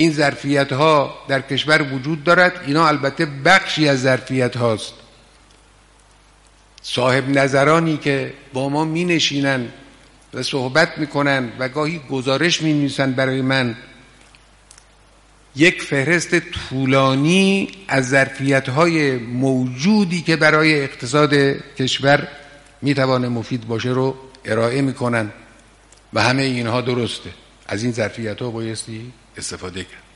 این ظرفیت ها در کشور وجود دارد. اینا البته بخشی از ظرفیت هاست. صاحب نظرانی که با ما می نشینن و صحبت می کنن و گاهی گزارش می نویسن برای من، یک فهرست طولانی از ظرفیت‌های موجودی که برای اقتصاد کشور میتوانه مفید باشه رو ارائه میکنن و همه اینها درسته. از این ظرفیت‌ها بایستی استفاده کرد.